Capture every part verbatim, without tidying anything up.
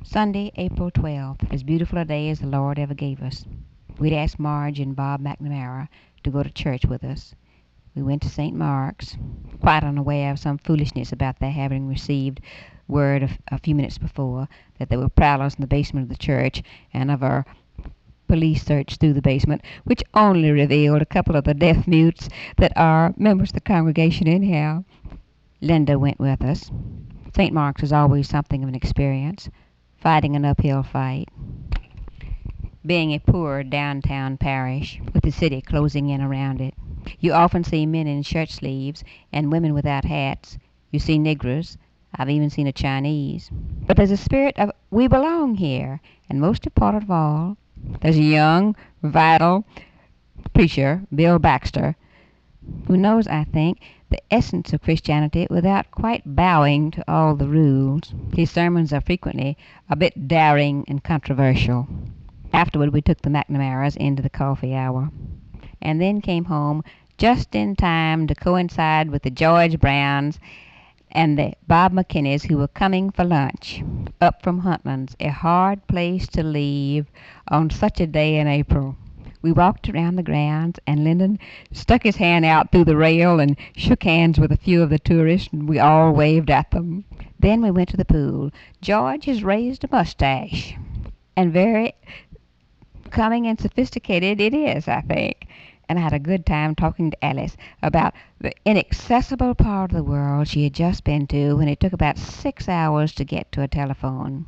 Sunday, April twelfth, as beautiful a day as the Lord ever gave us. We'd asked Marge and Bob McNamara to go to church with us. We went to Saint Mark's, quite unaware of some foolishness about their having received word a, a few minutes before that there were prowlers in the basement of the church, and of our police search through the basement, which only revealed a couple of the deaf mutes that are members of the congregation anyhow. Linda went with us. Saint Mark's is always something of an experience, fighting an uphill fight. Being a poor downtown parish, with the city closing in around it, you often see men in shirt sleeves and women without hats. You see niggers. I've even seen a Chinese. But there's a spirit of we belong here, and most important of all, there's a young, vital preacher, Bill Baxter, who knows, I think, the essence of Christianity without quite bowing to all the rules. His sermons are frequently a bit daring and controversial. Afterward, we took the McNamaras into the coffee hour, and then came home just in time to coincide with the George Browns and the Bob McKinneys, who were coming for lunch up from Huntlands, a hard place to leave on such a day in April. We walked around the grounds, and Lyndon stuck his hand out through the rail and shook hands with a few of the tourists, and we all waved at them. Then we went to the pool. George has raised a mustache, and very coming and sophisticated it is, I think. And I had a good time talking to Alice about the inaccessible part of the world she had just been to when it took about six hours to get to a telephone.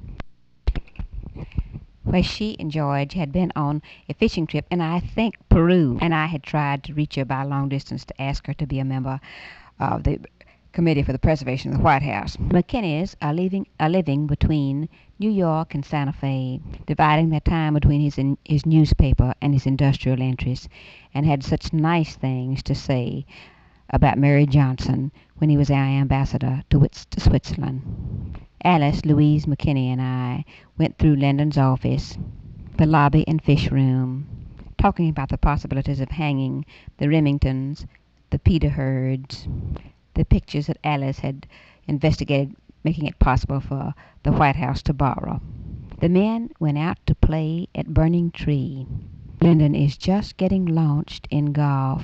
Where she and George had been on a fishing trip in, I think, Peru, and I had tried to reach her by long distance to ask her to be a member of the Committee for the Preservation of the White House. McKinneys are, leaving, are living between New York and Santa Fe, dividing their time between his, in, his newspaper and his industrial interests, and had such nice things to say about Mary Johnson when he was our ambassador to, Wits- to Switzerland. Alice, Louise McKinney, and I went through Lyndon's office, the lobby and fish room, talking about the possibilities of hanging the Remingtons, the Peter Herds, the pictures that Alice had investigated, making it possible for the White House to borrow. The men went out to play at Burning Tree. Lyndon is just getting launched in golf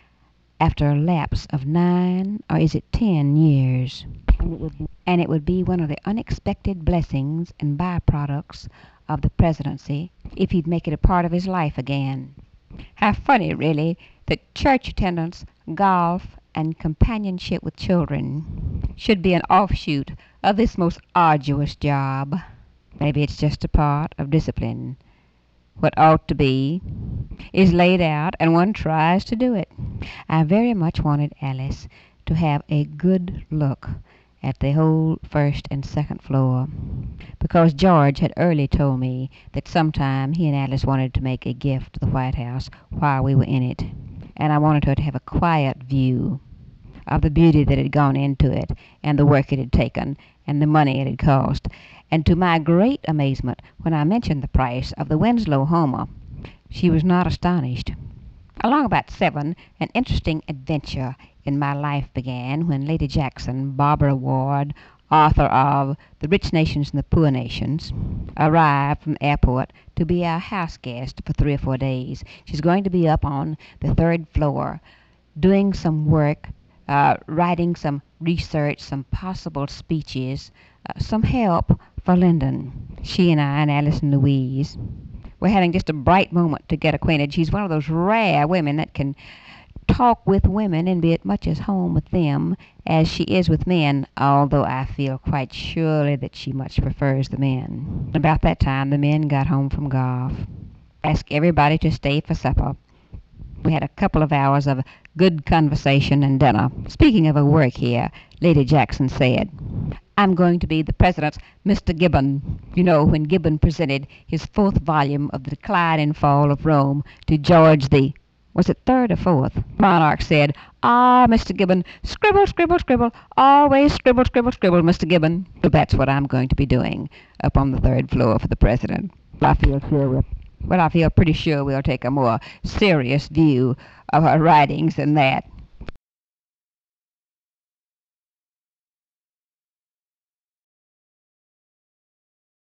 after a lapse of nine, or is it ten years? And it would be, and it would be one of the unexpected blessings and byproducts of the presidency if he'd make it a part of his life again. How funny, really, that church attendance, golf, and companionship with children should be an offshoot of this most arduous job. Maybe it's just a part of discipline. What ought to be is laid out, and one tries to do it. I very much wanted Alice to have a good look at the whole first and second floor, because George had early told me that sometime he and Alice wanted to make a gift to the White House while we were in it, and I wanted her to have a quiet view of the beauty that had gone into it, and the work it had taken, and the money it had cost. And to my great amazement, when I mentioned the price of the Winslow Homer, she was not astonished. Along about seven, an interesting adventure in my life began when Lady Jackson, Barbara Ward, author of The Rich Nations and the Poor Nations, arrived from the airport to be our house guest for three or four days. She's going to be up on the third floor doing some work, uh, writing some research, some possible speeches, uh, some help for Lyndon. She and I and Alice and Louise were having just a bright moment to get acquainted. She's one of those rare women that can talk with women and be as much as home with them as she is with men, although I feel quite surely that she much prefers the men. About that time, the men got home from golf. Asked everybody to stay for supper. We had a couple of hours of good conversation and dinner. Speaking of her work here, Lady Jackson said, I'm going to be the president's Mister Gibbon. You know, when Gibbon presented his fourth volume of The Decline and Fall of Rome to George the, was it third or fourth? Monarch said, Ah, Mister Gibbon, scribble, scribble, scribble, always scribble, scribble, scribble, Mister Gibbon. So that's what I'm going to be doing up on the third floor for the president. I feel sure we'll Well, I feel pretty sure we'll take a more serious view of her writings than that.